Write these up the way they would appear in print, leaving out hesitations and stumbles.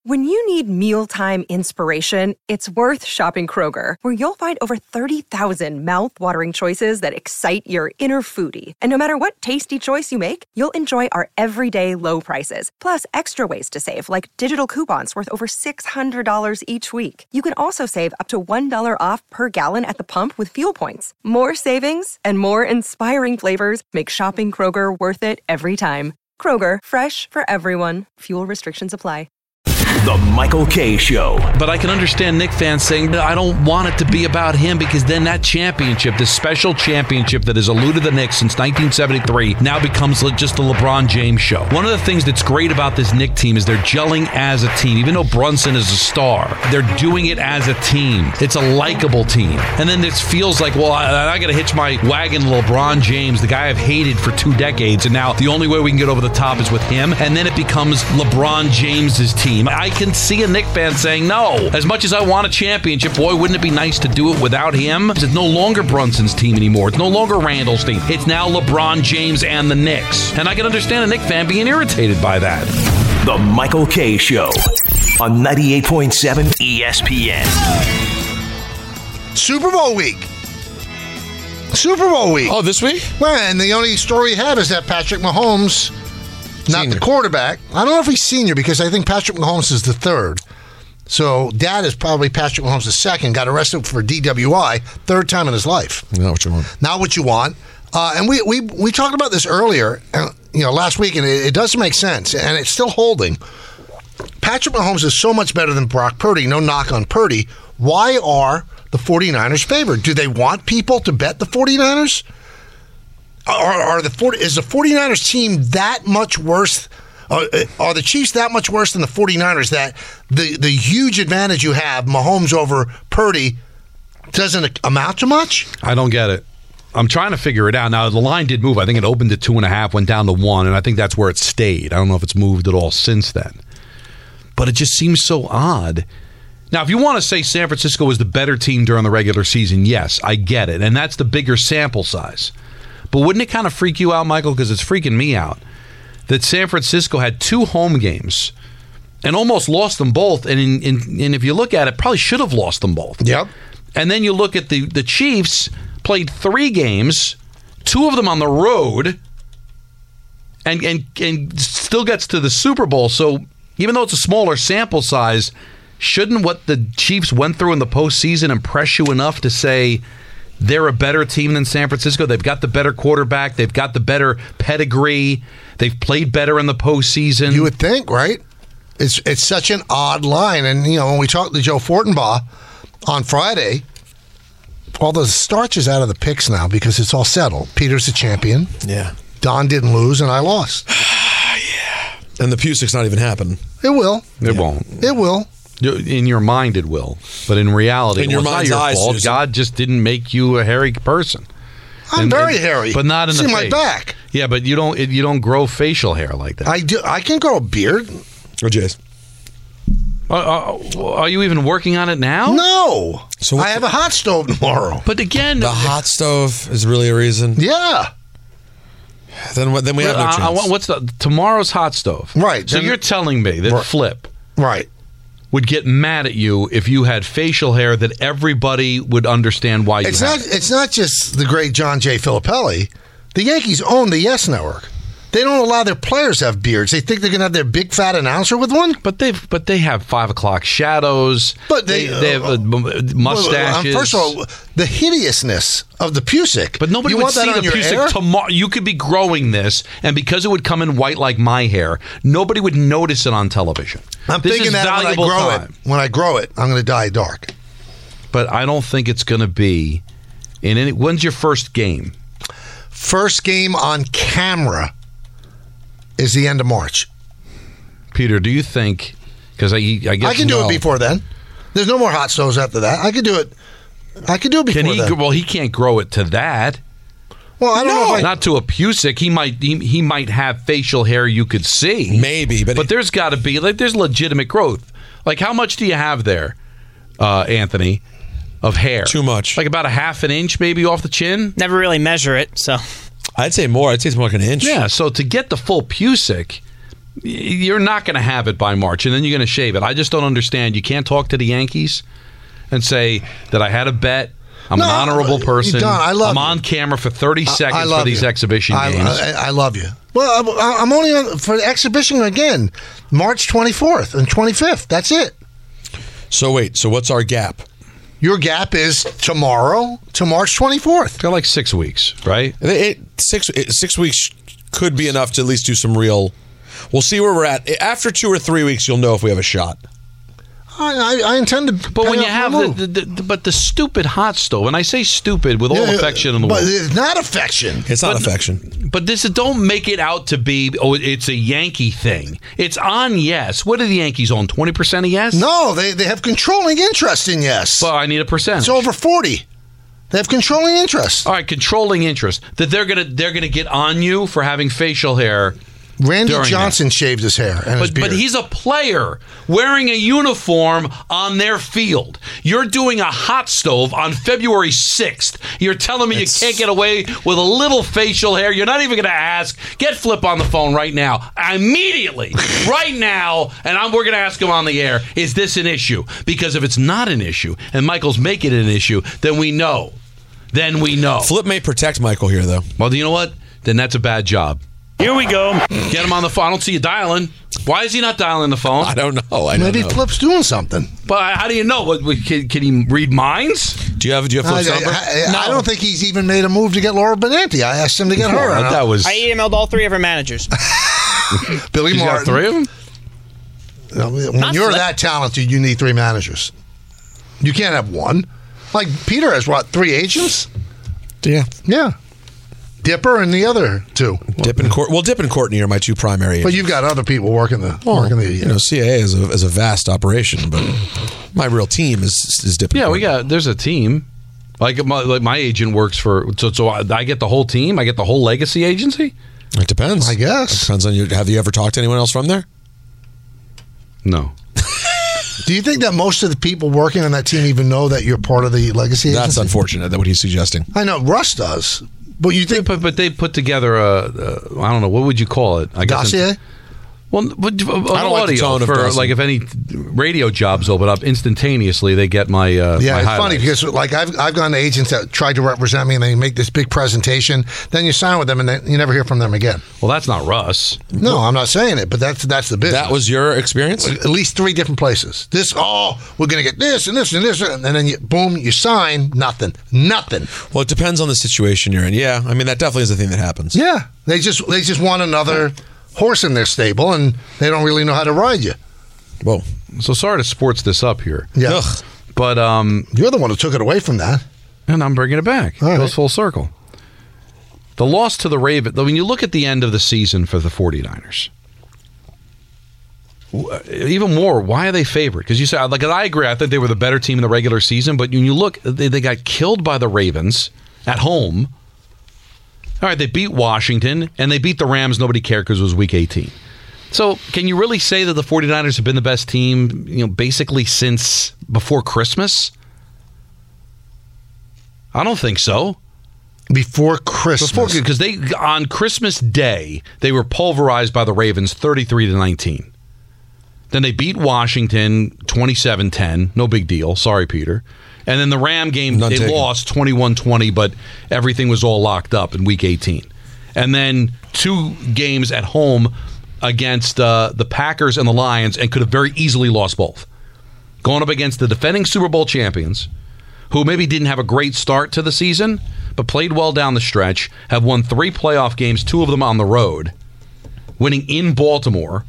When you need mealtime inspiration, it's worth shopping Kroger, where you'll find over 30,000 mouth-watering choices that excite your inner foodie. And no matter what tasty choice you make, you'll enjoy our everyday low prices, plus extra ways to save, like digital coupons worth over $600 each week. You can also save up to $1 off per gallon at the pump with fuel points. More savings and more inspiring flavors make shopping Kroger worth it every time. Kroger, fresh for everyone. Fuel restrictions apply. The Michael Kay Show. But I can understand Knick fans saying, I don't want it to be about him, because then that championship, this special championship that has eluded the Knicks since 1973, now becomes just the LeBron James show. One of the things that's great about this Knick team is they're gelling as a team. Even though Brunson is a star, they're doing it as a team. It's a likable team. And then this feels like, well, I got to hitch my wagon to LeBron James, the guy I've hated for 2 decades, and now the only way we can get over the top is with him. And then it becomes LeBron James's team. I can see a Knick fan saying, no, as much as I want a championship, boy, wouldn't it be nice to do it without him? It's no longer Brunson's team anymore. It's no longer Randall's team. It's now LeBron James and the Knicks. And I can understand a Knick fan being irritated by that. The Michael Kay Show on 98.7 ESPN. Super Bowl week. Super Bowl week. Oh, this week? Well, and the only story we have is that Patrick Mahomes, not the quarterback. I don't know if he's senior, because I think Patrick Mahomes is the third. So dad is probably Patrick Mahomes the second. Got arrested for DWI, third time in his life. Not what you want. Not what you want. And we talked about this earlier, last week, and it doesn't make sense, and it's still holding. Patrick Mahomes is so much better than Brock Purdy. No knock on Purdy. Why are the 49ers favored? Do they want people to bet the 49ers? Is the 49ers team that much worse? Are the Chiefs that much worse than the 49ers, that the huge advantage you have, Mahomes over Purdy, doesn't amount to much? I don't get it. I'm trying to figure it out. Now, the line did move. I think it opened at 2.5, went down to 1, and I think that's where it stayed. I don't know if it's moved at all since then. But it just seems so odd. Now, if you want to say San Francisco was the better team during the regular season, yes, I get it. And that's the bigger sample size. But wouldn't it kind of freak you out, Michael, because it's freaking me out, that San Francisco had 2 home games and almost lost them both, and if you look at it, probably should have lost them both. Yep. And then you look at the Chiefs, played 3 games, 2 of them on the road, and still gets to the Super Bowl. So even though it's a smaller sample size, shouldn't what the Chiefs went through in the postseason impress you enough to say they're a better team than San Francisco? They've got the better quarterback. They've got the better pedigree. They've played better in the postseason. You would think, right? It's such an odd line. And, when we talked to Joe Fortenbaugh on Friday, all the starch is out of the picks now because it's all settled. Peter's the champion. Yeah. Don didn't lose, and I lost. Yeah. And the Pusic's not even happening. It will. It won't. It will. In your mind, it will, but in reality, in your mind's not your eyes, fault. Susan. God just didn't make you a hairy person. I'm very hairy, but not in the face. See my back. Yeah, but you don't grow facial hair like that. I do. I can grow a beard. Or Jace. Are you even working on it now? No. So I have a hot stove tomorrow. But again, the hot stove is really a reason. Yeah. Then we have no chance. What's tomorrow's hot stove? Right. So you're telling me that Flip, right, would get mad at you if you had facial hair that everybody would understand why you had. It's not just the great John J. Filippelli. The Yankees own the Yes Network. They don't allow their players to have beards. They think they're going to have their big fat announcer with one. But they have 5 o'clock shadows. But they have mustaches. First of all, the hideousness of the Pusic. But nobody would see the Pusic tomorrow. You could be growing this, and because it would come in white like my hair, nobody would notice it on television. I'm thinking that when I grow it, I'm going to dye dark. But I don't think it's going to be in any. When's your first game? First game on camera is the end of March. Peter, do you think, because I guess I can do it before then. There's no more hot stoves after that. I could do it before then. Well, he can't grow it to that. Well, I don't know if not to a Pusic. He might have facial hair you could see. Maybe, but there's got to be there's legitimate growth. Like, how much do you have there, Anthony, of hair? Too much. Like about a half an inch maybe off the chin? Never really measure it, so. I'd say more. I'd say it's more like an inch. Yeah, so to get the full Pusic, you're not going to have it by March, and then you're going to shave it. I just don't understand. You can't talk to the Yankees and say that I had a bet. I'm an honorable person. Don, I'm on camera for 30 seconds for these exhibition games. I love you. Well, I'm only on for the exhibition again, March 24th and 25th. That's it. So wait, so what's our gap? Your gap is tomorrow to March 24th. Got like 6 weeks, right? 6 weeks could be enough to at least do some real... We'll see where we're at. After 2 or 3 weeks, you'll know if we have a shot. I intend to. But when you have the stupid hot stove, and I say stupid with all affection in the world, but it's not affection. It's not affection. But don't make it out to be. Oh, it's a Yankee thing. It's on Yes. What do the Yankees own? 20% of Yes? No, they have controlling interest in Yes. Well, I need a percentage. It's over 40. They have controlling interest. All right, controlling interest. That they're gonna get on you for having facial hair. Randy Johnson shaved his hair and his beard. But he's a player wearing a uniform on their field. You're doing a hot stove on February 6th. You're telling me you can't get away with a little facial hair? You're not even going to ask. Get Flip on the phone right now. Immediately. Right now. And we're going to ask him on the air, is this an issue? Because if it's not an issue, and Michael's making it an issue, then we know. Flip may protect Michael here, though. Well, you know what? Then that's a bad job. Here we go. Get him on the phone. I don't see you dialing. Why is he not dialing the phone? I don't know. Maybe Flip's doing something. But how do you know? Can he read minds? Do you have Flip's number? I don't think he's even made a move to get Laura Benanti. I asked him to get her. I emailed all 3 of her managers. Billy Martin. Got 3 of them? When you're that talented, you need 3 managers. You can't have one. Like Peter has, 3 agents? Yeah. Dipper and the other 2. Dip and Courtney are my 2 primary agents. But you've got other people working the. CAA is a vast operation, but my real team is Dip and Courtney. There's a team. Like my agent works for. So I get the whole team. I get the whole legacy agency. It depends. I guess. It depends on you. Have you ever talked to anyone else from there? No. Do you think that most of the people working on that team even know that you're part of the legacy agency? That's unfortunate. That what he's suggesting. I know Russ does. But you think, but they put together I don't know, what would you call it? I guess dossier? Well, but I don't like the tone for like if any radio jobs open up instantaneously, they get my it's highlights. funny because like I've gone to agents that tried to represent me and they make this big presentation, then you sign with them and then you never hear from them again. Well, that's not Russ. No, I'm not saying it, but that's the business. That was your experience? At least 3 different places. We're going to get this and this and this, and then you sign nothing. Well, it depends on the situation you're in. Yeah, I mean that definitely is a thing that happens. Yeah, they just want another horse in their stable, and they don't really know how to ride you. Whoa. So sorry to sports this up here. Yeah. Ugh. But you're the one who took it away from that. And I'm bringing it back. It goes full circle. The loss to the Ravens, when you look at the end of the season for the 49ers, even more, why are they favored? Because you said, I agree, I thought they were the better team in the regular season, but when you look, they got killed by the Ravens at home. All right, they beat Washington, and they beat the Rams. Nobody cared because it was Week 18. So can you really say that the 49ers have been the best team, basically since before Christmas? I don't think so. Before Christmas. Because on Christmas Day, they were pulverized by the Ravens 33-19. Then they beat Washington 27-10. No big deal. Sorry, Peter. And then the Ram game, they lost 21-20, but everything was all locked up in Week 18. And then 2 games at home against the Packers and the Lions, and could have very easily lost both. Going up against the defending Super Bowl champions, who maybe didn't have a great start to the season, but played well down the stretch, have won 3 playoff games, 2 of them on the road, winning in Baltimore.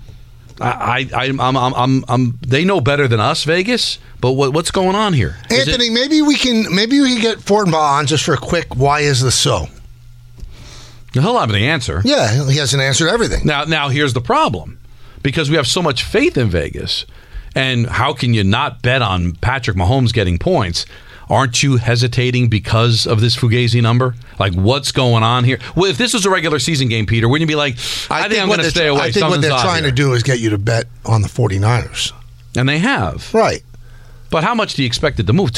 They know better than us, Vegas. But what's going on here? Anthony, maybe we can get Fortenbaugh on just for a quick. Why is this so? He'll have the answer. Yeah, he hasn't answered everything. Now here's the problem, because we have so much faith in Vegas, and how can you not bet on Patrick Mahomes getting points? Aren't you hesitating because of this Fugazi number? Like, what's going on here? Well, if this was a regular season game, Peter, wouldn't you be like, I think I'm going to stay away? I think what they're trying to do is get you to bet on the 49ers. And they have. Right. But how much do you expect it to move?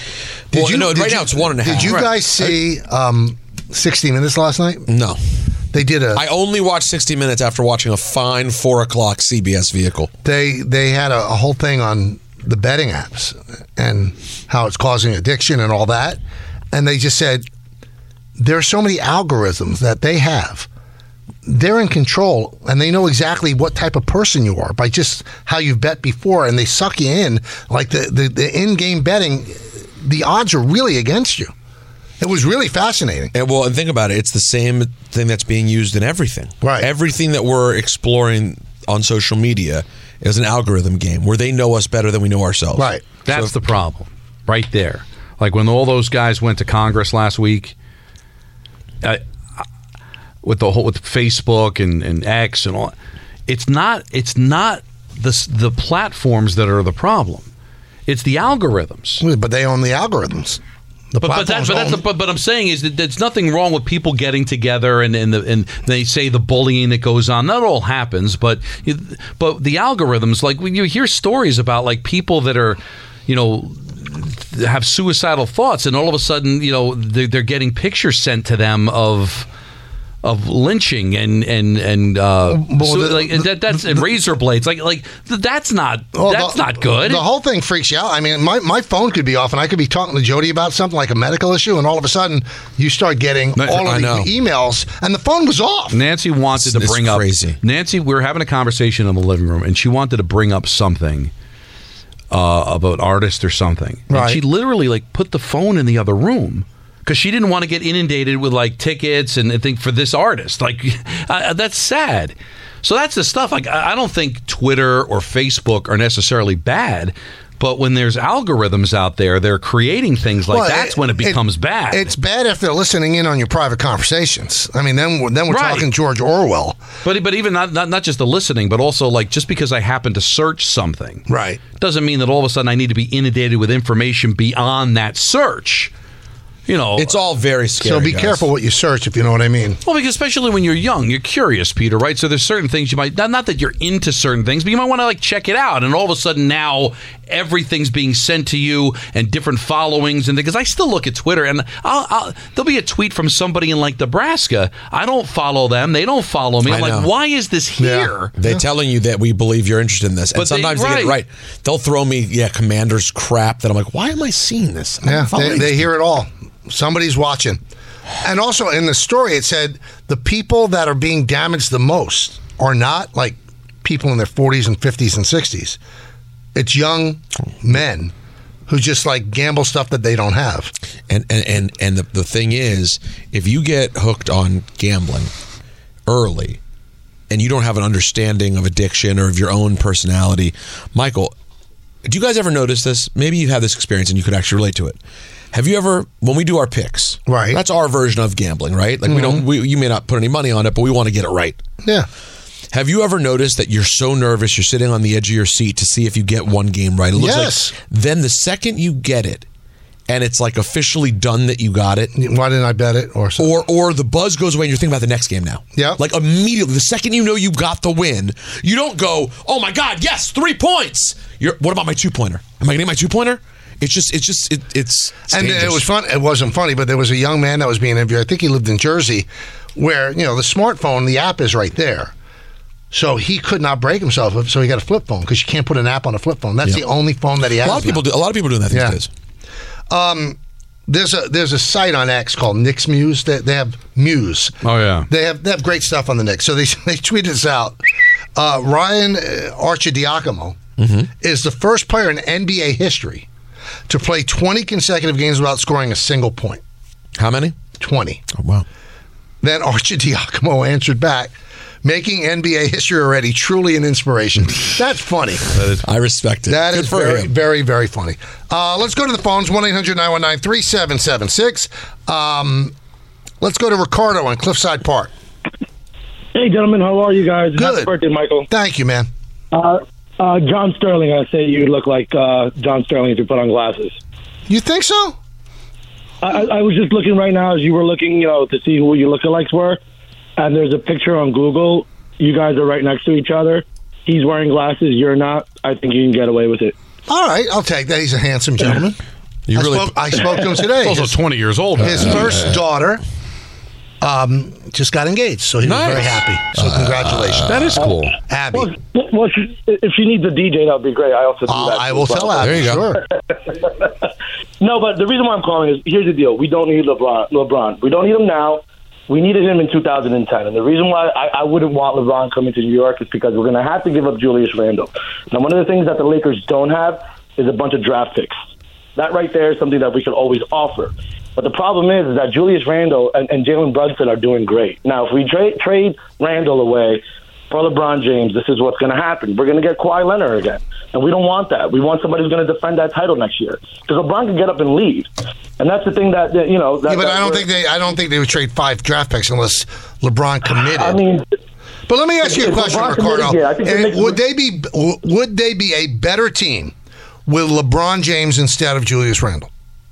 2.5. Right now it's 1.5. Did you guys see 60 Minutes last night? No. They did I only watched 60 Minutes after watching a fine 4 o'clock CBS vehicle. They had a whole thing on the betting apps and how it's causing addiction and all that. And they just said there are so many algorithms that they have. They're in control, and they know exactly what type of person you are by just how you've bet before, and they suck you in. Like the in-game betting, the odds are really against you. It was really fascinating. And think about it. It's the same thing that's being used in everything. Right. Everything that we're exploring on social media is an algorithm game where they know us better than we know ourselves. Right. That's the problem right there. Like when all those guys went to Congress last week, with Facebook and X and all, it's not the platforms that are the problem. It's the algorithms. But they own the algorithms. But I'm saying is that there's nothing wrong with people getting together and they say the bullying that goes on. That all happens, but the algorithms, like when you hear stories about like people that are, have suicidal thoughts, and all of a sudden, they're getting pictures sent to them of lynching and that's razor blades. Like that's not good. The whole thing freaks you out. I mean, my phone could be off, and I could be talking to Jody about something like a medical issue, and all of a sudden you start getting all of these emails, and the phone was off. Nancy wanted to bring up crazy. Nancy, we were having a conversation in the living room, and she wanted to bring up something about artists or something. Right. And she literally put the phone in the other room, because she didn't want to get inundated with tickets and think for this artist. That's sad. So that's the stuff. I don't think Twitter or Facebook are necessarily bad, but when there's algorithms out there, they're creating things that's when it becomes bad. It's bad if they're listening in on your private conversations. I mean, then we're talking George Orwell. But even not just the listening, but also just because I happen to search something, right, doesn't mean that all of a sudden I need to be inundated with information beyond that search. It's all very scary. So be careful what you search, if you know what I mean. Well, because especially when you're young, you're curious, Peter, right? So there's certain things you might, not that you're into certain things, but you might want to check it out. And all of a sudden now everything's being sent to you and different followings. And because I still look at Twitter and there'll be a tweet from somebody in Nebraska. I don't follow them. They don't follow me. I'm like, why is this here? Yeah. They're telling you that we believe you're interested in this. And sometimes they get it right. They'll throw me, Commander's crap that I'm like, why am I seeing this? They hear it all. Somebody's watching. And also in the story, it said the people that are being damaged the most are not people in their 40s and 50s and 60s. It's young men who just gamble stuff that they don't have. And the thing is, if you get hooked on gambling early and you don't have an understanding of addiction or of your own personality, Michael, do you guys ever notice this? Maybe you have this experience and you could actually relate to it. Have you ever, when we do our picks, right? That's our version of gambling, right? You may not put any money on it, but we want to get it right. Yeah. Have you ever noticed that you're so nervous, you're sitting on the edge of your seat to see if you get one game right? It looks then the second you get it, and it's officially done that you got it. Why didn't I bet it? Or the buzz goes away and you're thinking about the next game now. Yeah. Immediately, the second you know you got the win, you don't go, oh my God, yes, 3 points. What about my 2-pointer? Am I getting my 2-pointer? It's and it was fun. It wasn't funny, but there was a young man that was being interviewed. I think he lived in Jersey, where the smartphone, the app is right there, so he could not break himself. So he got a flip phone because you can't put an app on a flip phone. That's the only phone that he has. A lot of people do that these days. There's a site on X called Knicks Muse. They have Muse. Oh yeah. They have great stuff on the Knicks. So they tweeted this out. Ryan Arcidiacono is the first player in NBA history to play 20 consecutive games without scoring a single point. How many? 20. Oh, wow. Then Arcidiacono answered back, making NBA history already, truly an inspiration. That's funny. I respect it. That is very, very, very funny. Let's go to the phones, 1-800-919-3776. Let's go to Ricardo on Cliffside Park. Hey, gentlemen. How are you guys? Good. Happy birthday, Michael. Thank you, man. John Sterling, I say you look like John Sterling if you put on glasses. You think so? I was just looking right now as you were looking, to see who your lookalikes were, and there's a picture on Google. You guys are right next to each other. He's wearing glasses. You're not. I think you can get away with it. All right, I'll take that. He's a handsome gentleman. I spoke to him today. He's also 20 years old. His first daughter just got engaged, so he was very happy. So congratulations. That is cool. Abby. Well, if she needs a DJ, that would be great. I also do that. I will tell Abby. There you go. Sure. No, but the reason why I'm calling is, here's the deal. We don't need LeBron. We don't need him now. We needed him in 2010. And the reason why I wouldn't want LeBron coming to New York is because we're going to have to give up Julius Randle. Now, one of the things that the Lakers don't have is a bunch of draft picks. That right there is something that we could always offer. But the problem is that Julius Randle and Jalen Brunson are doing great. Now, if we trade Randle away for LeBron James, this is what's going to happen. We're going to get Kawhi Leonard again. And we don't want that. We want somebody who's going to defend that title next year. Because LeBron can get up and leave. And that's the thing that you know. But I don't think they would trade 5 draft picks unless LeBron committed. I mean, but let me ask you a question, Ricardo. Would they be a better team with LeBron James instead of Julius Randle?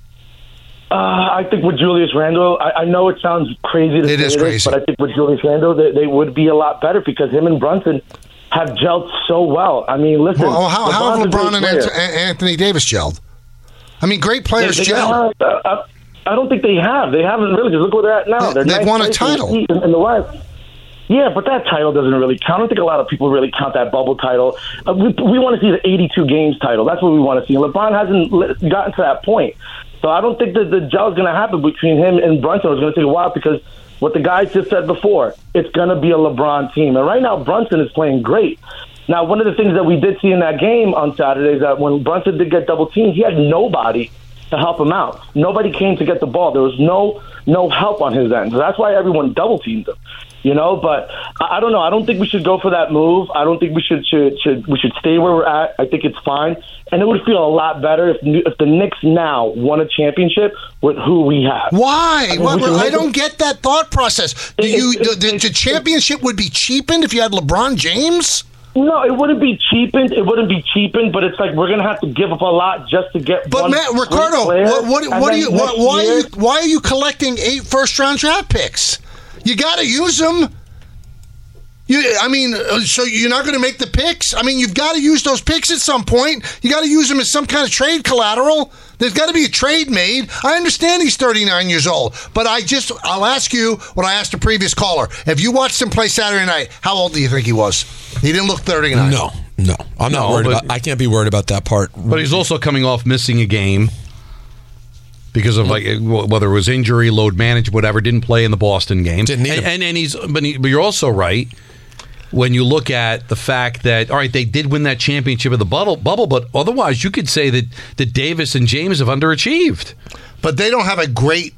I think with Julius Randle, I know it sounds crazy to say this, but I think with Julius Randle, they would be a lot better because him and Brunson have gelled so well. I mean, listen. Well, how have LeBron and Anthony Davis gelled? I mean, great players gel. I don't think they have. They haven't really. Just look where they're at now. They've won a title. In the West. Yeah, but that title doesn't really count. I don't think a lot of people really count that bubble title. We want to see the 82 games title. That's what we want to see. And LeBron hasn't gotten to that point. So I don't think that the gel is going to happen between him and Brunson. It's going to take a while because what the guys just said before, it's going to be a LeBron team. And right now, Brunson is playing great. Now, one of the things that we did see in that game on Saturday is that when Brunson did get double teamed, he had nobody to help him out. Nobody came to get the ball. There was no help on his end. So that's why everyone double teamed him. You know, but I don't know. I don't think we should go for that move. I don't think we should stay where we're at. I think it's fine, and it would feel a lot better if the Knicks now won a championship with who we have. Why? I don't get that thought process. The championship would be cheapened if you had LeBron James? No, it wouldn't be cheapened. But it's like we're gonna have to give up a lot just to get. But Matt, Ricardo, why are you collecting 8 first-round draft picks? You got to use them. So you're not going to make the picks? I mean, you've got to use those picks at some point. You got to use them as some kind of trade collateral. There's got to be a trade made. I understand he's 39 years old, but I'll ask you what I asked the previous caller. If you watched him play Saturday night, how old do you think he was? He didn't look 39. No. I'm not worried about. I can't be worried about that part. But he's also coming off missing a game. Because of whether it was injury, load management, whatever, didn't play in the Boston game. Didn't need him. But you're also right when you look at the fact that they did win that championship of the bubble, but otherwise you could say that Davis and James have underachieved. But they don't have a great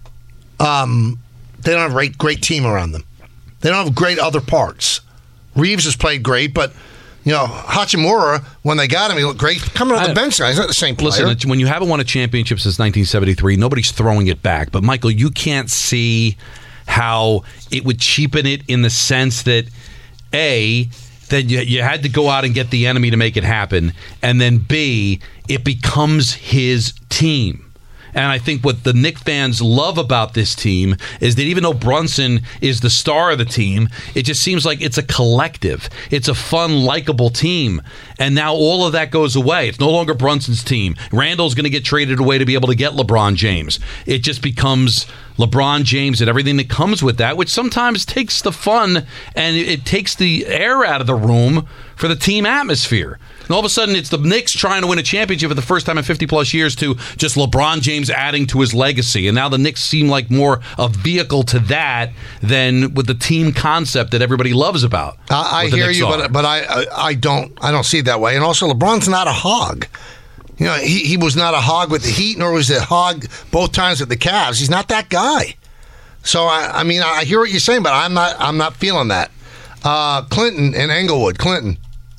great team around them. They don't have great other parts. Reeves has played great, but. You know, Hachimura, when they got him, he looked great. Coming off the bench, he's not the same player. Listen, when you haven't won a championship since 1973, nobody's throwing it back. But, Michael, you can't see how it would cheapen it in the sense that, A, that you had to go out and get the enemy to make it happen, and then, B, it becomes his team. And I think what the Knicks fans love about this team is that even though Brunson is the star of the team, it just seems like it's a collective. It's a fun, likable team. And now all of that goes away. It's no longer Brunson's team. Randall's going to get traded away to be able to get LeBron James. It just becomes LeBron James and everything that comes with that, which sometimes takes the fun and it takes the air out of the room for the team atmosphere. And all of a sudden, it's the Knicks trying to win a championship for the first time in 50-plus years to just LeBron James adding to his legacy. And now the Knicks seem like more a vehicle to that than with the team concept that everybody loves about. I hear you, but I don't see it that way. And also, LeBron's not a hog. You know, he was not a hog with the Heat, nor was he a hog both times with the Cavs. He's not that guy. So, I mean, I hear what you're saying, but I'm not feeling that. Clinton in Englewood. Clinton.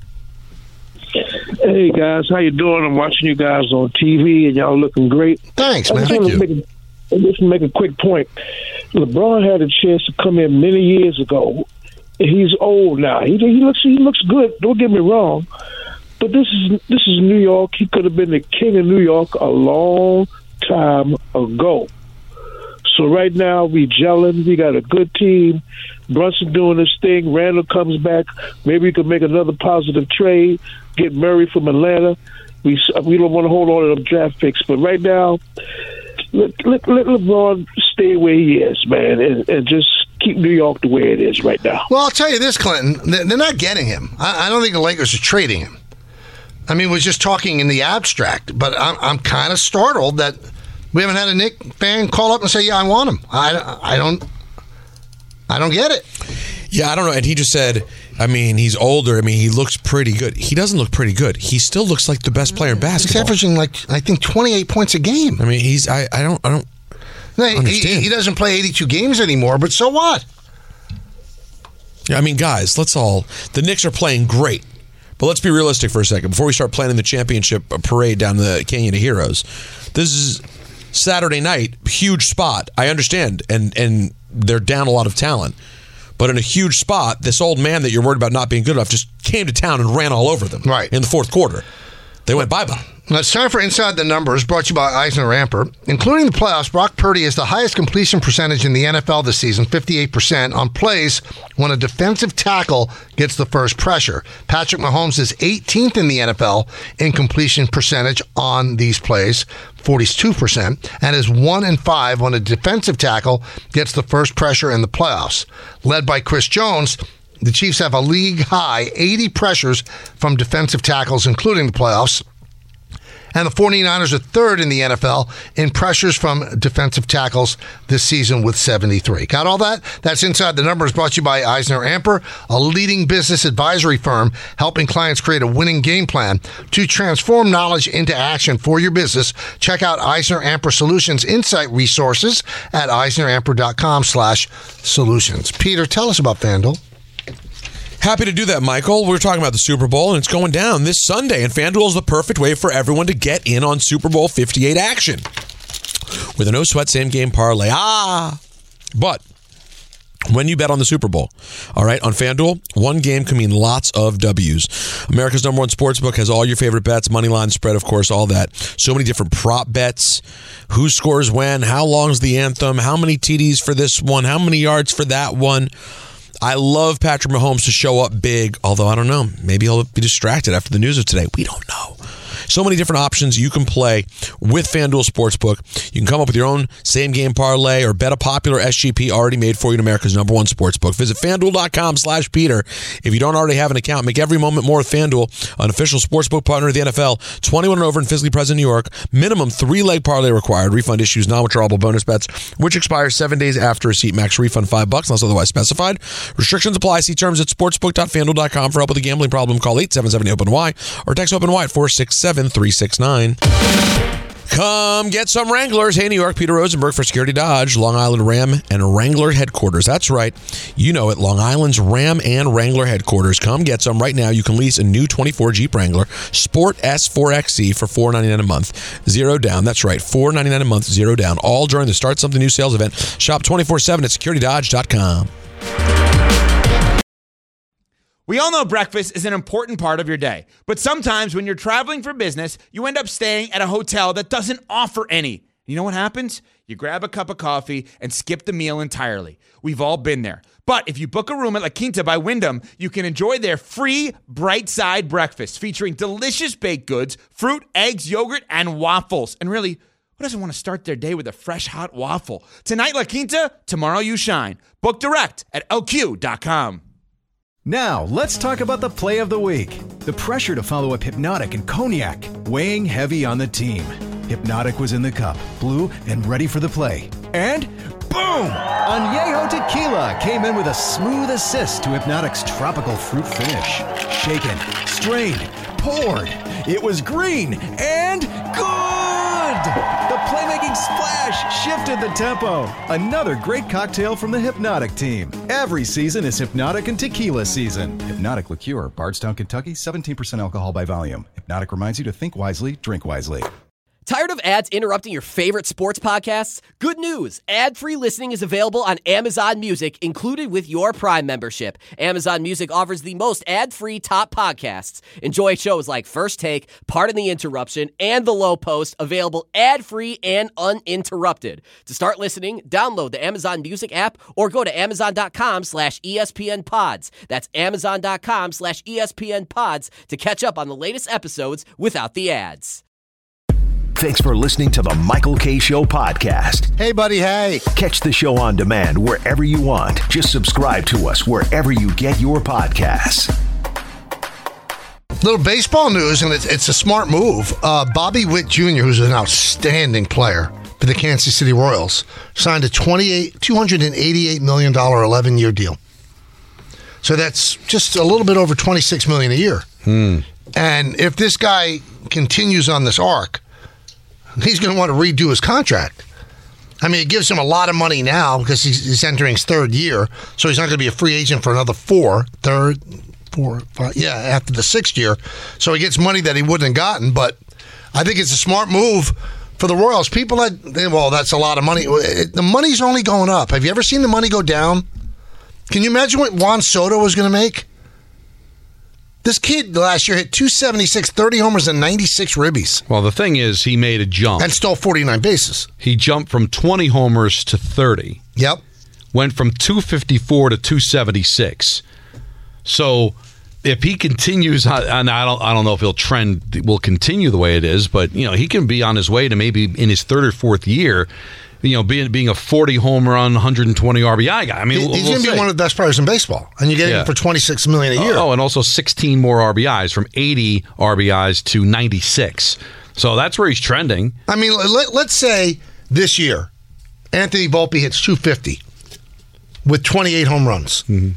Hey guys, how you doing? I'm watching you guys on TV, and y'all looking great. Thanks, man. Just make a quick point. LeBron had a chance to come in many years ago. He's old now. He looks good. Don't get me wrong, but this is New York. He could have been the king of New York a long time ago. So right now we gelling. We got a good team. Brunson doing his thing. Randall comes back. Maybe we could make another positive trade. Get Murray from Atlanta. We don't want to hold on to them draft picks. But right now, let LeBron stay where he is, man, and just keep New York the way it is right now. Well, I'll tell you this, Clinton. They're not getting him. I don't think the Lakers are trading him. I mean, we're just talking in the abstract, but I'm kind of startled that we haven't had a Knick fan call up and say, "Yeah, I want him." I don't get it. Yeah, I don't know. And he just said, I mean, he's older. I mean, he looks pretty good. He doesn't look pretty good. He still looks like the best player in basketball. He's averaging I think 28 points a game. I mean, I don't understand. He doesn't play 82 games anymore, but so what? Yeah, I mean, guys, the Knicks are playing great. But let's be realistic for a second. Before we start planning the championship parade down the Canyon of Heroes, this is Saturday night, huge spot. I understand, and they're down a lot of talent. But in a huge spot, this old man that you're worried about not being good enough just came to town and ran all over them in the fourth quarter. They went bye-bye. Now it's time for Inside the Numbers, brought to you by Eisner Amper. Including the playoffs, Brock Purdy has the highest completion percentage in the NFL this season, 58%, on plays when a defensive tackle gets the first pressure. Patrick Mahomes is 18th in the NFL in completion percentage on these plays, 42%, and is 1-5 when a defensive tackle gets the first pressure in the playoffs. Led by Chris Jones, the Chiefs have a league-high 80 pressures from defensive tackles, including the playoffs. And the 49ers are third in the NFL in pressures from defensive tackles this season with 73. Got all that? That's Inside the Numbers, brought to you by Eisner Amper, a leading business advisory firm helping clients create a winning game plan to transform knowledge into action for your business. Check out Eisner Amper Solutions Insight resources at eisneramper.com/solutions. Peter, tell us about FanDuel. Happy to do that, Michael. We're talking about the Super Bowl, and it's going down this Sunday, and FanDuel is the perfect way for everyone to get in on Super Bowl 58 action with a no-sweat same-game parlay. But when you bet on the Super Bowl, all right, on FanDuel, one game can mean lots of W's. America's #1 sportsbook has all your favorite bets, money line, spread, of course, all that. So many different prop bets, who scores when, how long's the anthem, how many TDs for this one, how many yards for that one. I love Patrick Mahomes to show up big, although I don't know. Maybe he'll be distracted after the news of today. We don't know. So many different options you can play with FanDuel Sportsbook. You can come up with your own same-game parlay or bet a popular SGP already made for you in America's #1 sportsbook. Visit FanDuel.com/Peter. If you don't already have an account, make every moment more with FanDuel, an official sportsbook partner of the NFL. 21 and over and physically present in New York. Minimum 3-leg parlay required. Refund issues non-withdrawable bonus bets, which expires 7 days after receipt. Max refund $5 unless otherwise specified. Restrictions apply. See terms at sportsbook.fanduel.com. For help with a gambling problem, call 877-OPEN-Y or text OPEN-Y at 467-369. Come get some Wranglers. Hey, New York, Peter Rosenberg for Security Dodge, Long Island Ram and Wrangler headquarters. That's right. You know it, Long Island's Ram and Wrangler headquarters. Come get some right now. You can lease a new 24 Jeep Wrangler Sport S4XE for $499 a month. Zero down. That's right. $499 a month, zero down. All during the Start Something New sales event. Shop 24/7 at securitydodge.com. We all know breakfast is an important part of your day, but sometimes when you're traveling for business, you end up staying at a hotel that doesn't offer any. You know what happens? You grab a cup of coffee and skip the meal entirely. We've all been there. But if you book a room at La Quinta by Wyndham, you can enjoy their free Bright Side breakfast featuring delicious baked goods, fruit, eggs, yogurt, and waffles. And really, who doesn't want to start their day with a fresh, hot waffle? Tonight, La Quinta, tomorrow you shine. Book direct at LQ.com. Now, let's talk about the play of the week. The pressure to follow up Hypnotic and Cognac, weighing heavy on the team. Hypnotic was in the cup, blue, and ready for the play. And boom! Añejo Tequila came in with a smooth assist to Hypnotic's tropical fruit finish. Shaken, strained, poured. It was green and good! The playmaking splash shifted the tempo. Another great cocktail from the Hypnotic team. Every season is Hypnotic and Tequila season. Hypnotic Liqueur, Bardstown, Kentucky, 17% alcohol by volume. Hypnotic reminds you to think wisely, drink wisely. Tired of ads interrupting your favorite sports podcasts? Good news! Ad-free listening is available on Amazon Music, included with your Prime membership. Amazon Music offers the most ad-free top podcasts. Enjoy shows like First Take, Pardon the Interruption, and The Low Post, available ad-free and uninterrupted. To start listening, download the Amazon Music app or go to amazon.com/ESPN Pods. That's amazon.com/ESPN Pods to catch up on the latest episodes without the ads. Thanks for listening to the Michael Kay Show podcast. Hey, buddy, hey. Catch the show on demand wherever you want. Just subscribe to us wherever you get your podcasts. Little baseball news, and it's a smart move. Bobby Witt Jr., who's an outstanding player for the Kansas City Royals, signed a $288 million 11-year deal. So that's just a little bit over $26 million a year. And if this guy continues on this arc, he's going to want to redo his contract. I mean, it gives him a lot of money now because he's entering his third year, so he's not going to be a free agent for another after the sixth year. So he gets money that he wouldn't have gotten, but I think it's a smart move for the Royals. People that's a lot of money. The money's only going up. Have you ever seen the money go down? Can you imagine what Juan Soto was going to make? This kid last year hit 276, 30 homers, and 96 ribbies. Well, the thing is, he made a jump. And stole 49 bases. He jumped from 20 homers to 30. Yep. Went from 254 to 276. So if he continues, and I don't know if will continue the way it is, but he can be on his way to maybe in his third or fourth year, being a 40 home run, 120 RBI guy. I mean, he's going to be one of the best players in baseball, and you get him for $26 million a year. Oh, and also 16 more RBIs, from 80 RBIs to 96. So that's where he's trending. I mean, let's say this year, Anthony Volpe hits 250 with 28 home runs. Mm-hmm.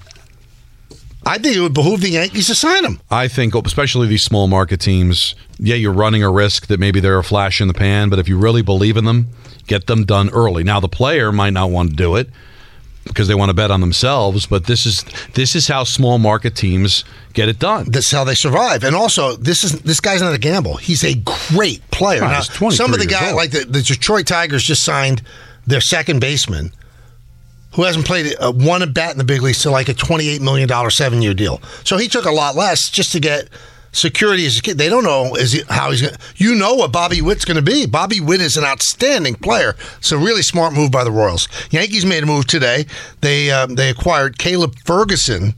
I think it would behoove the Yankees to sign him. I think, especially these small market teams, you're running a risk that maybe they're a flash in the pan, but if you really believe in them, get them done early. Now, the player might not want to do it because they want to bet on themselves, but this is how small market teams get it done. That's how they survive. And also, this guy's not a gamble. He's a great player. Now, some of the guys, like the Detroit Tigers, just signed their second baseman, who hasn't played one at bat in the big leagues, to like a $28 million 7-year deal. So he took a lot less just to get security as a kid. They don't know how he's going to. You know what Bobby Witt's going to be. Bobby Witt is an outstanding player. It's a really smart move by the Royals. Yankees made a move today. They acquired Caleb Ferguson.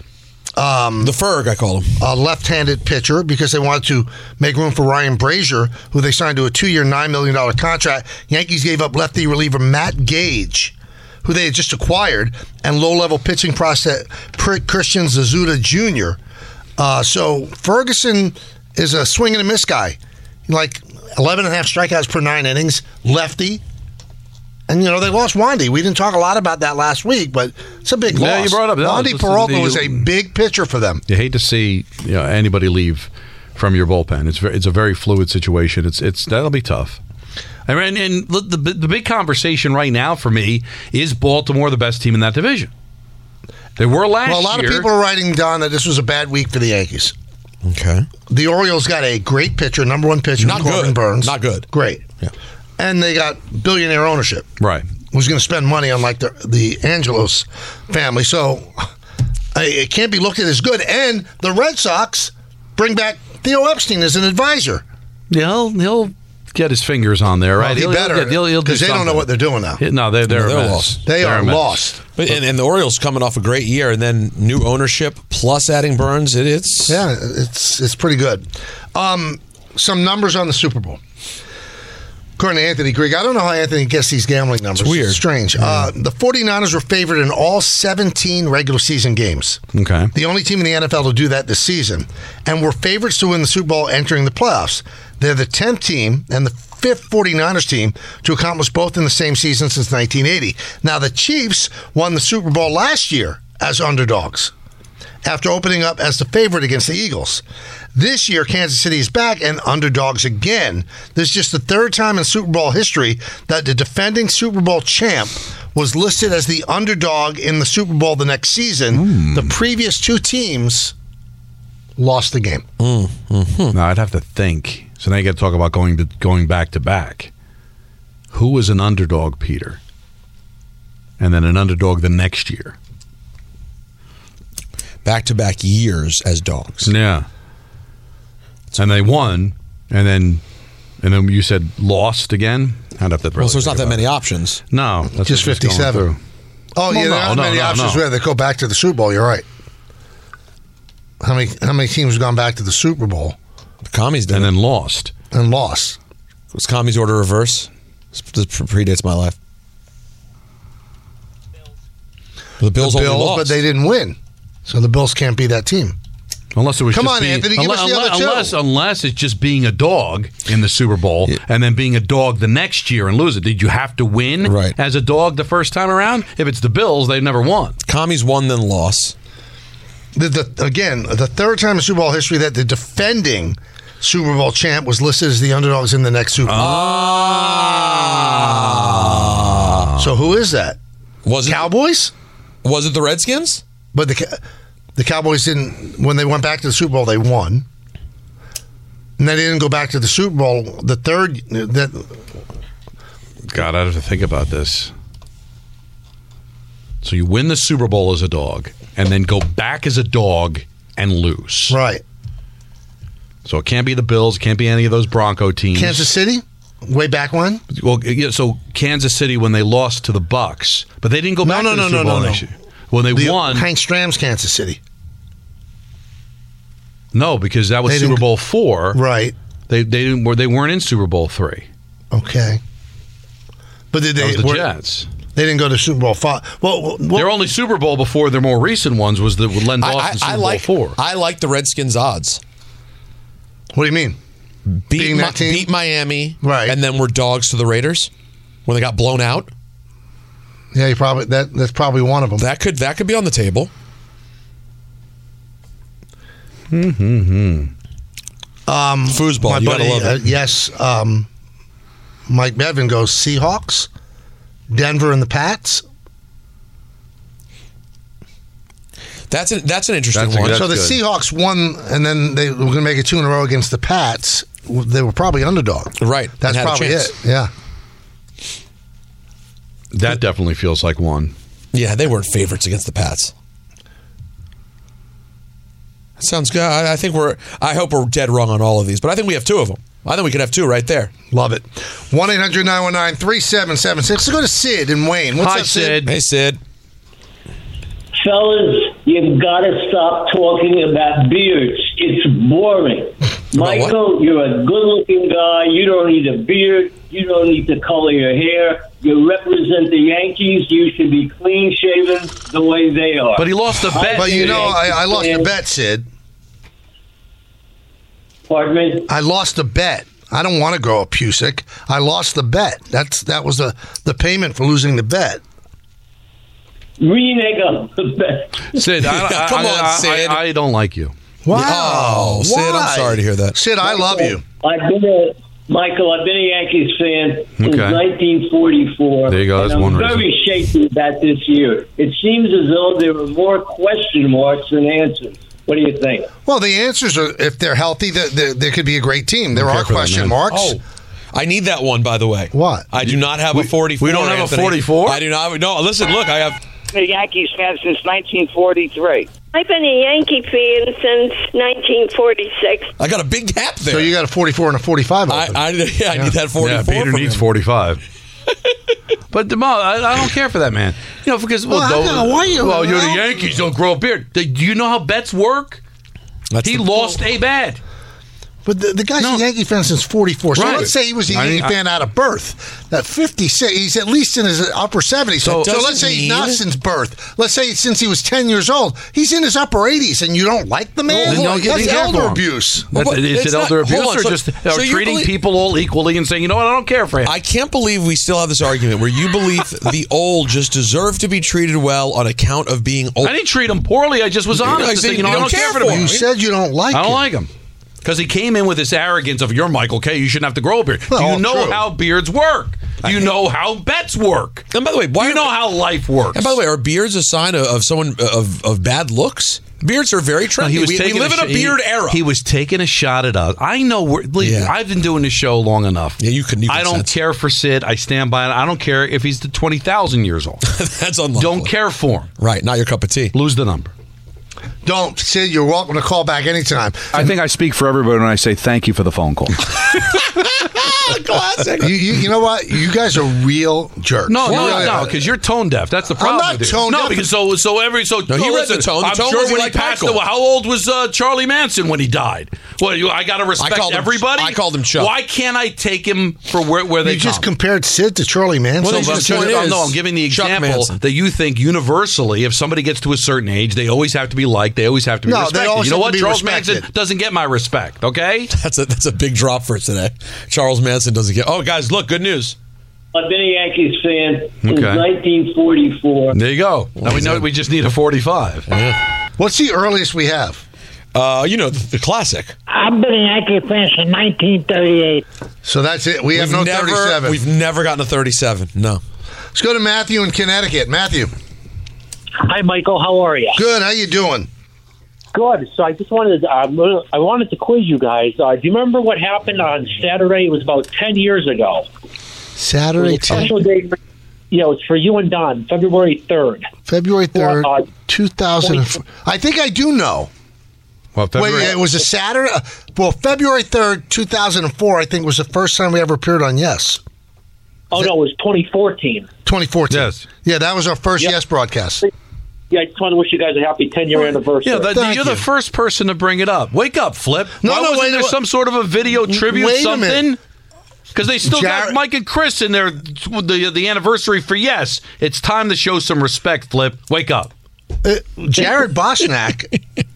The Ferg, I call him. A left-handed pitcher, because they wanted to make room for Ryan Brazier, who they signed to a 2-year, $9 million contract. Yankees gave up lefty reliever Matt Gage, who they had just acquired, and low-level pitching prospect Christian Zazuta Jr. So Ferguson is a swing and a miss guy. Like 11.5 strikeouts per 9 innings, lefty. And, they lost Wandy. We didn't talk a lot about that last week, but it's a big loss. Yeah, you brought up that. Wandy Peralta was a big pitcher for them. You hate to see anybody leave from your bullpen. It's a very fluid situation. That'll be tough. And the big conversation right now for me is Baltimore the best team in that division. They were last year. Well, a lot of people are writing down that this was a bad week for the Yankees. Okay. The Orioles got a great pitcher, number one pitcher, Corbin Burns. Not good. Great. Yeah. And they got billionaire ownership. Right. Who's going to spend money on like the Angelos family. So it can't be looked at as good. And the Red Sox bring back Theo Epstein as an advisor. Yeah, he'll get his fingers on there, right? Well, he'll because they don't know what they're doing now. No, they're lost. They are lost. But and the Orioles coming off a great year, and then new ownership plus adding Burns. It's pretty good. Some numbers on the Super Bowl. According to Anthony Grigg, I don't know how Anthony gets these gambling numbers. It's weird. It's strange. Yeah. The 49ers were favored in all 17 regular season games. Okay. The only team in the NFL to do that this season. And were favorites to win the Super Bowl entering the playoffs. They're the 10th team and the 5th 49ers team to accomplish both in the same season since 1980. Now, the Chiefs won the Super Bowl last year as underdogs, after opening up as the favorite against the Eagles. This year, Kansas City is back and underdogs again. This is just the third time in Super Bowl history that the defending Super Bowl champ was listed as the underdog in the Super Bowl the next season. The previous two teams lost the game. Mm-hmm. Now, I'd have to think. So now you got to talk about going back to back. Who was an underdog, Peter? And then an underdog the next year. Back-to-back years as dogs. Yeah. And they won, and then you said lost again? I'd have to so there's not that many options. No. That's just 57. Oh, yeah, there aren't many options where they go back to the Super Bowl. You're right. How many teams have gone back to the Super Bowl? The Commies did. And then lost. Was Kami's order reverse? This predates my life. The Bills only lost. But they didn't win. So the Bills can't be that team. Unless it was Come just on, being, Anthony, give us the other two. Unless it's just being a dog in the Super Bowl and then being a dog the next year and lose it. Did you have to win as a dog the first time around? If it's the Bills, they've never won. Kami's won, then loss. Again, the third time in Super Bowl history that the defending Super Bowl champ was listed as the underdogs in the next Super Bowl. So who is that? Was it Cowboys? Was it the Redskins? But the Cowboys didn't. When they went back to the Super Bowl, they won. And they didn't go back to the Super Bowl. The third. God, I have to think about this. So you win the Super Bowl as a dog, and then go back as a dog and lose. Right. So it can't be the Bills. It can't be any of those Bronco teams. Kansas City? Way back when? Well, yeah, so Kansas City when they lost to the Bucks, but they didn't go back to the Super Bowl next year. When they won, Hank Stram's Kansas City. No, because that was Super Bowl 4. Right. They weren't in Super Bowl 3. Okay. But did they? That was the Jets. They didn't go to Super Bowl 5. Well, their only Super Bowl before their more recent ones was the Len Dawson Super Bowl 4. I like the Redskins' odds. What do you mean? Beat Miami, right? And then we're dogs to the Raiders when they got blown out. Yeah, you probably that's probably one of them. That could be on the table. Foosball, you gotta love it. Yes, Mike Medvin goes Seahawks, Denver, and the Pats. That's an interesting one. So the Seahawks won, and then they were going to make it 2 in a row against the Pats. They were probably underdog. Right. That's probably it. Yeah. That definitely feels like one. Yeah, they weren't favorites against the Pats. That sounds good. I hope we're dead wrong on all of these, but I think we have 2 of them. I think we could have 2 right there. Love it. 1-800-919-3776. Let's go to Sid and Wayne. What's up, Sid? Hey, Sid. Fellas, you've got to stop talking about beards. It's boring. Michael, you're a good-looking guy. You don't need a beard. You don't need to color your hair. You represent the Yankees. You should be clean-shaven the way they are. But he lost a bet. But I lost a bet, Sid. Pardon me? I lost a bet. I don't want to grow a Pusick. I lost the bet. That was the payment for losing the bet. Renege on the bet. Sid, Come on, Sid. I don't like you. Wow. Oh, Sid, I'm sorry to hear that. Sid, I love you. I've been a Yankees fan since 1944. There you go. That's and one I'm reason. very shaky about this year. It seems as though there are more question marks than answers. What do you think? Well, the answers are, if they're healthy, there could be a great team. There are question marks. Oh, I need that one, by the way. What? I do not have a 44. We don't have Anthony. a 44? I do not. No, listen, look, I have... A Yankees fan since 1943. I've been a Yankee fan since 1946. I got a big gap there. So you got a 44 and a 45 open. I need that 44. Yeah, Peter needs 45. But I don't care for that man. Because you're the Yankees, don't grow a beard. Do you know how bets work? He lost a bet. But the guy's a Yankee fan since 44. So let's say he was a Yankee fan out of birth. That 56, he's at least in his upper 70s. So let's say he's not since birth. Let's say since he was 10 years old. He's in his upper 80s, and you don't like the man? That's elder abuse. Is it elder abuse or just treating people all equally and saying, you know what, I don't care for him? I can't believe we still have this argument where you believe the old just deserve to be treated well on account of being old. I didn't treat him poorly. I just was honest. I don't care for him. You said you don't like him. I don't like him. Because he came in with this arrogance of, you're Michael Kay, you shouldn't have to grow a beard. Do you know how beards work? Do you know how bets work? And by the way, do you know how life works? And by the way, are beards a sign of someone of bad looks? Beards are very trendy. We live in a beard era. He was taking a shot at us. I know. I've been doing this show long enough. Yeah, you can I don't care for Sid. I stand by it. I don't care if he's 20,000 years old. That's unlawful. Don't care for him. Right, not your cup of tea. Lose the number. Don't, Sid. You're welcome to call back anytime. I think I speak for everybody when I say thank you for the phone call. Classic. You know what? You guys are real jerks. No, You really are. because you're tone deaf. That's the problem. not with you. tone No, deaf. because he read the tone. The I'm tone sure was when like he passed Michael. away. How old was Charlie Manson when he died? Well, I got to respect called him- everybody. I called him Chuck. Why can't I take him for where they You just come? compared Sid to Charlie Manson. Well, I'm giving the Chuck example Manson. that you think universally, if somebody gets to a certain age, they always have to be liked. They always have to be No, they respected. always You know have to what? be Charles respected. Manson doesn't get my respect. Okay. That's a big drop for today. Charles Manson doesn't get. Oh, guys, look, good news. I've been a Yankees fan since Okay. 1944. There you go. Now we know we just need a 45. What's the earliest we have? The classic. I've been a Yankee fan since 1938. So that's it. We have no 37. We've never gotten a 37. No. Let's go to Matthew in Connecticut. Matthew. Hi, Michael. How are you? Good. How you doing? Good. So I just wanted I wanted to quiz you guys. Do you remember what happened on Saturday? It was about 10 years ago. Saturday, It was a special day. Yeah, it's for you and Don, February 3rd. February 3rd, Well, 2004. I think I do know. Well, Wait, it was a Saturday? Well, February 3rd, 2004, I think was the first time we ever appeared on Yes. Oh, no, it was 2014. 2014. Yes. Yeah, that was our first Yep. Yes broadcast. Yeah, I just want to wish you guys a happy 10-year anniversary. Yeah, you're the first person to bring it up. Wake up, Flip. Why wasn't there some sort of a video tribute, wait a something? minute. Because they still got Mike and Chris in there, the anniversary for Yes. It's time to show some respect, Flip. Wake up. Jared Boschnack,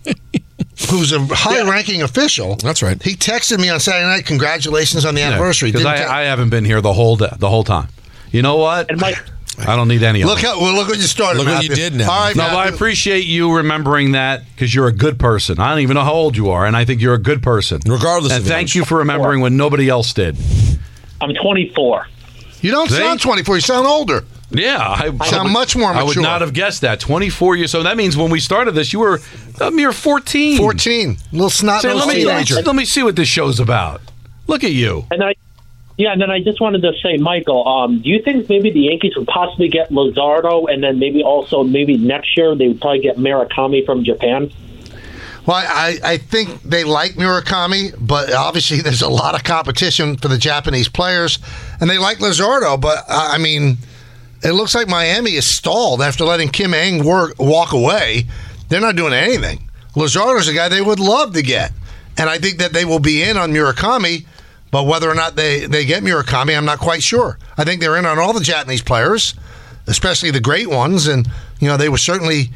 who's a high-ranking official. That's right. He texted me on Saturday night, congratulations on the anniversary. Because I haven't been here the whole time. You know what? And Mike, I don't need any of Look it. Look what you started, Look what Matthew. you did now. All right, No, but I Matthew. appreciate you remembering that because you're a good person. I don't even know how old you are, and I think you're a good person. Regardless and of thank age. you for remembering when nobody else did. I'm 24. You don't sound 24. You sound older. Yeah. I sound much more mature. I would not have guessed that. 24 years. So that means when we started this, you were a mere 14. 14. Little snot-nosed teenager. Let me see what this show's about. Look at you. And then I just wanted to say, Michael, do you think maybe the Yankees would possibly get Luzardo, and then maybe next year they would probably get Murakami from Japan? Well, I think they like Murakami, but obviously there's a lot of competition for the Japanese players, and they like Luzardo, but I mean, it looks like Miami is stalled after letting Kim Ng walk away. They're not doing anything. Luzardo's a guy they would love to get, and I think that they will be in on Murakami, but whether or not they get Murakami, I'm not quite sure. I think they're in on all the Japanese players, especially the great ones, and they were certainly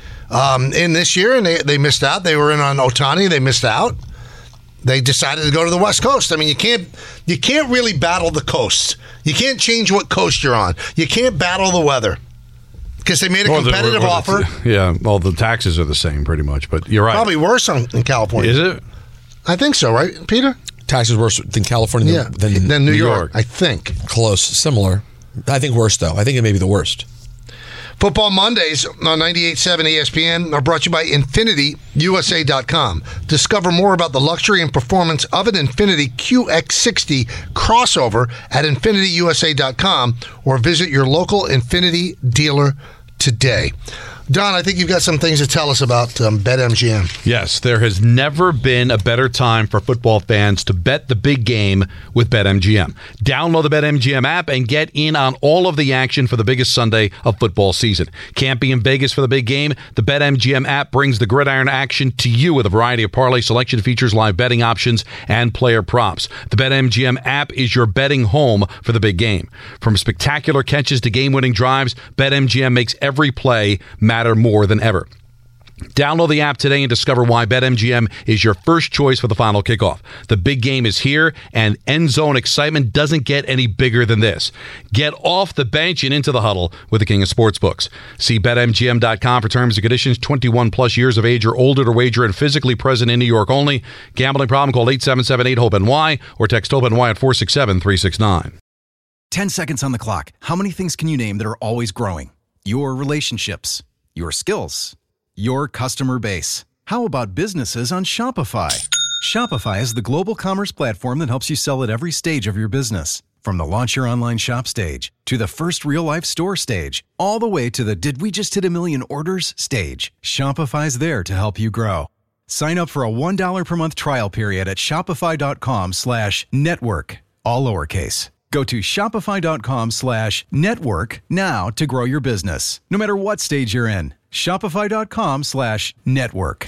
in this year, and they missed out. They were in on Ohtani, they missed out. They decided to go to the West Coast. I mean, you can't really battle the coast. You can't change what coast you're on. You can't battle the weather because they made a competitive offer. Yeah, well, the taxes are the same pretty much, but you're right. Probably worse in California. Is it? I think so, right, Peter? Taxes worse than California than New York, I think. Close, similar. I think worse, though. I think it may be the worst. Football Mondays on 98.7 ESPN are brought to you by InfinityUSA.com. Discover more about the luxury and performance of an Infinity QX60 crossover at InfinityUSA.com or visit your local Infinity dealer today. Don, I think you've got some things to tell us about BetMGM. Yes, there has never been a better time for football fans to bet the big game with BetMGM. Download the BetMGM app and get in on all of the action for the biggest Sunday of football season. Can't be in Vegas for the big game? The BetMGM app brings the gridiron action to you with a variety of parlay selection features, live betting options, and player props. The BetMGM app is your betting home for the big game. From spectacular catches to game-winning drives, BetMGM makes every play matter more than ever. Download the app today and discover why BetMGM is your first choice for the final kickoff. The big game is here, and end zone excitement doesn't get any bigger than this. Get off the bench and into the huddle with the king of sportsbooks. See BetMGM.com for terms and conditions. 21 plus years of age or older to wager and physically present in New York only. Gambling problem? Call 877-8-HOPE-NY or text HOPE-NY at 467-369. 10 seconds on the clock. How many things can you name that are always growing? Your relationships, your skills, your customer base. How about businesses on Shopify? Shopify is the global commerce platform that helps you sell at every stage of your business. From the launch your online shop stage, to the first real-life store stage, all the way to the did we just hit a million orders stage. Shopify's there to help you grow. Sign up for a $1 per month trial period at shopify.com/network. all lowercase. Go to shopify.com/network now to grow your business, no matter what stage you're in. Shopify.com/network.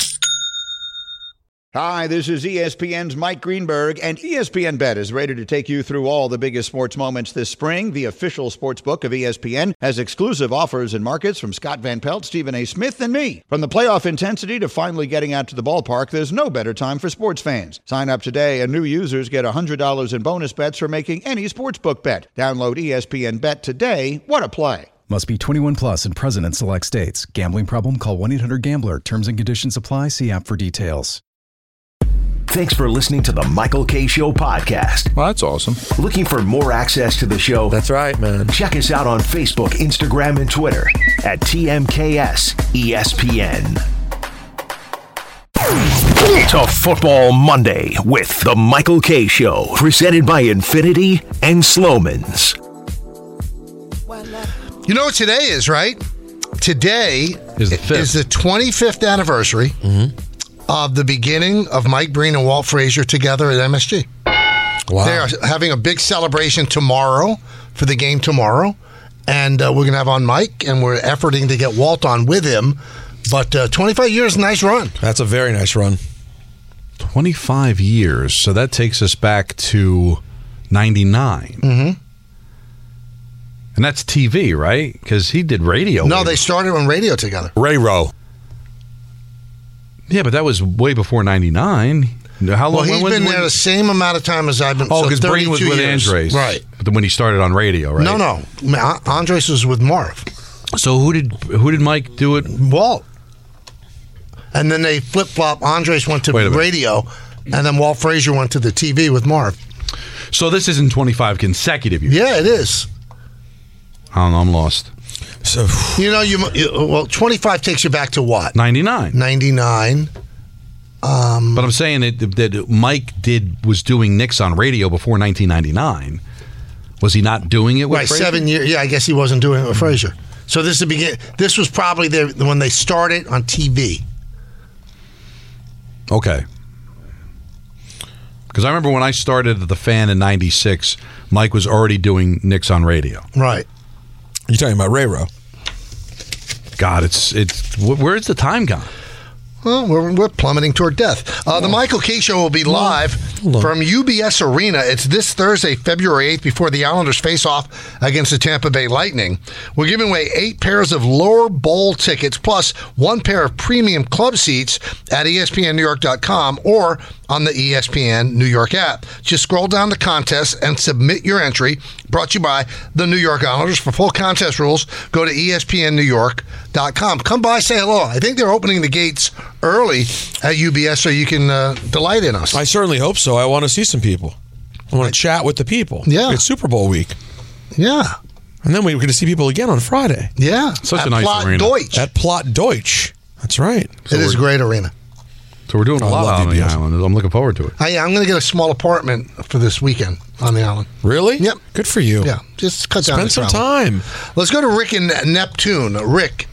Hi, this is ESPN's Mike Greenberg, and ESPN Bet is ready to take you through all the biggest sports moments this spring. The official sports book of ESPN has exclusive offers and markets from Scott Van Pelt, Stephen A. Smith, and me. From the playoff intensity to finally getting out to the ballpark, there's no better time for sports fans. Sign up today, and new users get $100 in bonus bets for making any sportsbook bet. Download ESPN Bet today. What a play. Must be 21 plus and present in select states. Gambling problem? Call 1-800-GAMBLER. Terms and conditions apply. See app for details. Thanks for listening to the Michael Kay Show podcast. Well, that's awesome. Looking for more access to the show? That's right, man. Check us out on Facebook, Instagram, and Twitter at TMKS ESPN. To Football Monday with the Michael Kay Show, presented by Infinity and Sloman's. You know what today is, right? Today is the 25th anniversary of the beginning of Mike Breen and Walt Frazier together at MSG. Wow. They are having a big celebration tomorrow for the game tomorrow, and we're going to have on Mike, and we're efforting to get Walt on with him. But 25 years, nice run. That's a very nice run. 25 years. So that takes us back to 99. Mm-hmm. And that's TV, right? Because he did radio. No, they started on radio together. Ray-Ro. Yeah, but that was way before 99. How long? Well, he's been there the same amount of time as I've been. Oh, because Breen was with years. Andres. Right. But when he started on radio, right? No. Andres was with Marv. So who did Mike do it? Walt. And then they flip-flop. Andres went to radio, and then Walt Frazier went to the TV with Marv. So this isn't 25 consecutive years. Yeah, it is. I don't know. I'm lost. So 25 takes you back to what? 99. 99. But I'm saying that Mike was doing Knicks on radio before 1999. Was he not doing it with Frazier? 7 years. Yeah, I guess he wasn't doing it with Frazier. So this was probably when they started on TV. Okay. Because I remember when I started at the Fan in 96, Mike was already doing Knicks on radio. Right. You're talking about Ray-Ro. God, where's the time gone? Well, we're plummeting toward death. The Michael Kay Show will be live from UBS Arena. It's this Thursday, February 8th, before the Islanders face off against the Tampa Bay Lightning. We're giving away 8 pairs of lower bowl tickets, plus 1 pair of premium club seats at ESPNNewYork.com or on the ESPN New York app. Just scroll down the contest and submit your entry. Brought to you by the New York Islanders. For full contest rules, go to ESPNNewYork.com. Come by, say hello. I think they're opening the gates early at UBS so you can delight in us. I certainly hope so. I want to see some people. I want to chat with the people. Yeah. It's Super Bowl week. Yeah. And then we're going to see people again on Friday. Yeah. Such a nice arena. Deutsch. At Plot Deutsch. That's right. It is a great arena. So we're doing a lot on the island. I'm looking forward to it. I'm going to get a small apartment for this weekend on the island. Really? Yep. Good for you. Yeah. Just cut down the Spend some time. Let's go to Rick in Neptune. Rick.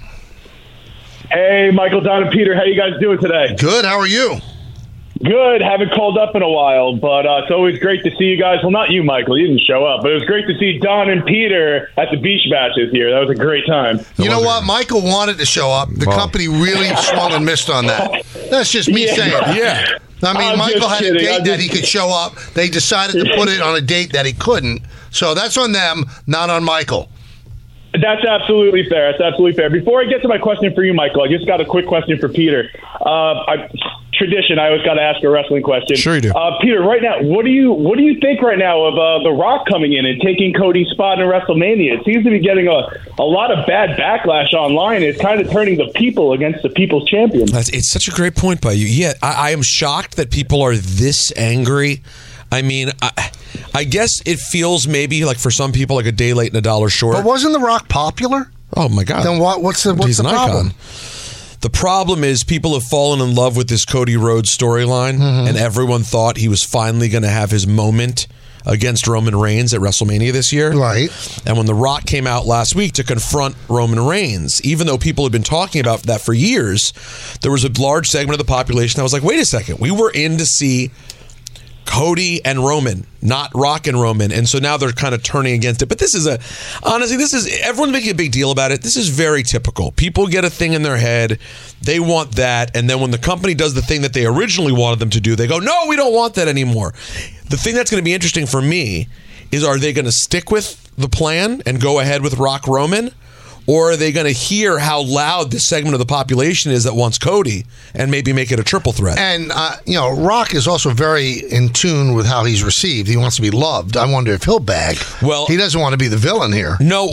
Hey, Michael, Don, and Peter. How you guys doing today? Good. How are you? Good. Haven't called up in a while, but it's always great to see you guys. Well, not you, Michael. You didn't show up, but it was great to see Don and Peter at the beach matches here. That was a great time. You know what? Michael wanted to show up. The company really swung and missed on that. That's just me saying. Yeah. I mean, Michael had a date that he could show up. They decided to put it on a date that he couldn't. So that's on them, not on Michael. That's absolutely fair. That's absolutely fair. Before I get to my question for you, Michael, I just got a quick question for Peter. Tradition, I always got to ask a wrestling question. Sure you do. Peter, right now, what do you think right now of The Rock coming in and taking Cody's spot in WrestleMania? It seems to be getting a lot of bad backlash online. It's kind of turning the people against the people's champion. It's such a great point by you. Yeah, I am shocked that people are this angry. I mean, I guess it feels maybe like for some people like a day late and a dollar short. But wasn't The Rock popular? Oh my God! Then what's the He's an problem? Icon. The problem is people have fallen in love with this Cody Rhodes storyline, and everyone thought he was finally going to have his moment against Roman Reigns at WrestleMania this year. Right. And when The Rock came out last week to confront Roman Reigns, even though people had been talking about that for years, there was a large segment of the population that was like, wait a second, we were in to see Cody and Roman, not Rock and Roman. And so now they're kind of turning against it. But everyone's making a big deal about it. This is very typical. People get a thing in their head. They want that. And then when the company does the thing that they originally wanted them to do, they go, no, we don't want that anymore. The thing that's going to be interesting for me is, are they going to stick with the plan and go ahead with Rock Roman? Or are they going to hear how loud this segment of the population is that wants Cody and maybe make it a triple threat? And, Rock is also very in tune with how he's received. He wants to be loved. I wonder if he'll bag. Well, he doesn't want to be the villain here. No,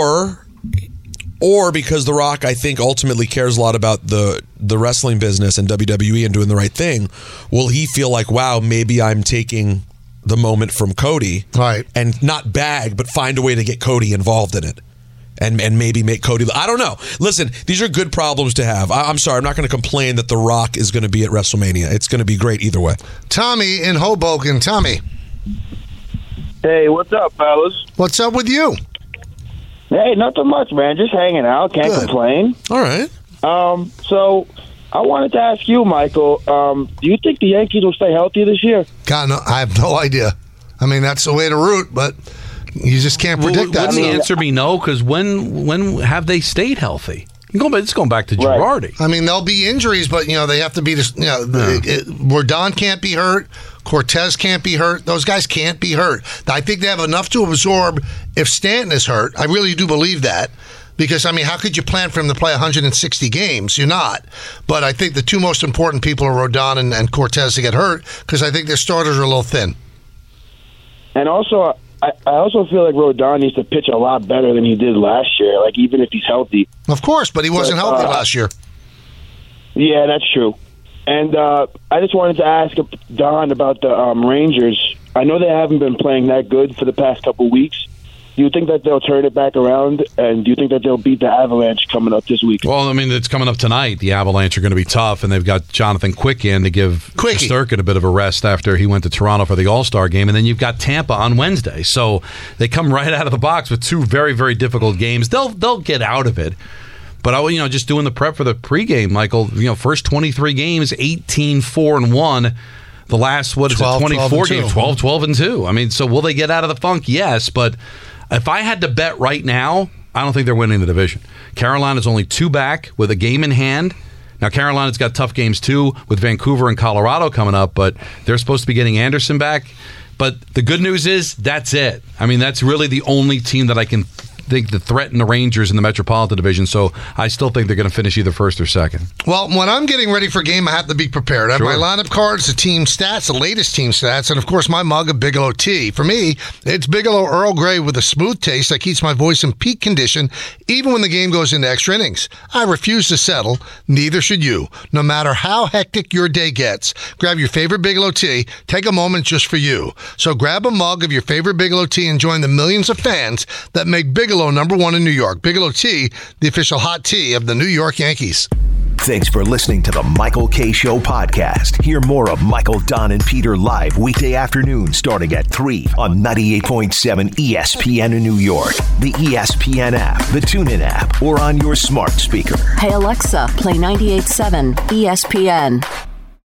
or because The Rock, I think, ultimately cares a lot about the wrestling business and WWE and doing the right thing, will he feel like, wow, maybe I'm taking the moment from Cody, right? And not bag, but find a way to get Cody involved in it. And maybe make Cody... I don't know. Listen, these are good problems to have. I'm sorry, I'm not going to complain that The Rock is going to be at WrestleMania. It's going to be great either way. Tommy in Hoboken. Tommy. Hey, what's up, fellas? What's up with you? Hey, nothing much, man. Just hanging out. Can't complain. All right. So, I wanted to ask you, Michael, do you think the Yankees will stay healthy this year? God, no, I have no idea. I mean, that's the way to root, but... You just can't predict that. Wouldn't the answer be no? Because when have they stayed healthy? It's going back to Girardi. I mean, there'll be injuries, but they have to be. Rodon can't be hurt. Cortez can't be hurt. Those guys can't be hurt. I think they have enough to absorb if Stanton is hurt. I really do believe that. Because, how could you plan for him to play 160 games? You're not. But I think the two most important people are Rodon and Cortez to get hurt, because I think their starters are a little thin. And also, I also feel like Rodon needs to pitch a lot better than he did last year, like even if he's healthy. Of course, but he wasn't healthy last year. Yeah, that's true. And I just wanted to ask Don about the Rangers. I know they haven't been playing that good for the past couple weeks. Do you think that they'll turn it back around, and do you think that they'll beat the Avalanche coming up this week? Well, it's coming up tonight. The Avalanche are going to be tough, and they've got Jonathan Quick in to give Shesterkin a bit of a rest after he went to Toronto for the All-Star game, and then you've got Tampa on Wednesday. So they come right out of the box with two very, very difficult games. They'll get out of it. But just doing the prep for the pregame, Michael. First 23 games, 18-4-1. The last 24 games, 12-2. So will they get out of the funk? Yes, but if I had to bet right now, I don't think they're winning the division. Carolina's only 2 back with a game in hand. Now, Carolina's got tough games, too, with Vancouver and Colorado coming up, but they're supposed to be getting Anderson back. But the good news is that's it. That's really the only team that I can think that threaten the Rangers in the Metropolitan Division, so I still think they're going to finish either first or second. Well, when I'm getting ready for a game, I have to be prepared. I have my lineup cards, the team stats, the latest team stats, and of course my mug of Bigelow tea. For me, it's Bigelow Earl Grey with a smooth taste that keeps my voice in peak condition even when the game goes into extra innings. I refuse to settle, neither should you. No matter how hectic your day gets, grab your favorite Bigelow tea, take a moment just for you. So grab a mug of your favorite Bigelow tea and join the millions of fans that make Bigelow #1 in New York. Bigelow Tea, the official hot tea of the New York Yankees. Thanks for listening to the Michael K. Show podcast. Hear more of Michael, Don, and Peter live weekday afternoon starting at 3 on 98.7 ESPN in New York, the ESPN app, the TuneIn app, or on your smart speaker. Hey Alexa, play 98.7 ESPN.